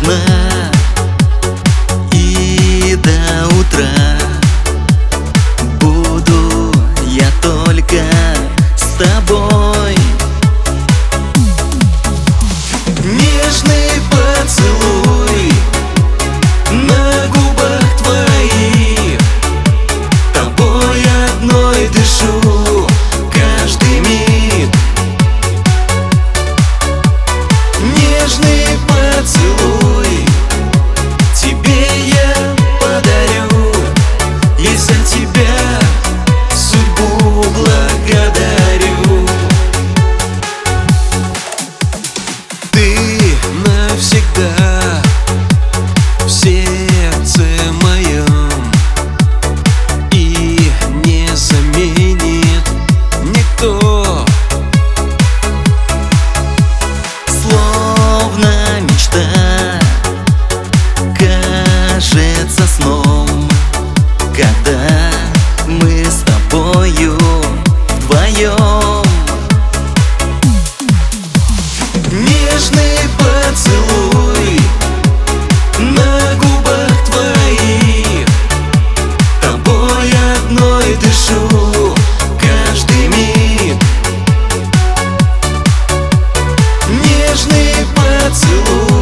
нежно и до утра. Буду я только с тобой. Нежный поцелуй на губах твоих, тобой одной дышу каждый миг. Нежный поцелуй тебе я подарю, и за тебя судьбу благодарю. Ты навсегда в сердце моем, и не заменит никто. Словно мечта кажется сном, когда мы с тобою вдвоем. Нежный поцелуй на губах твоих, тобой одной дышу каждый миг. Нежный поцелуй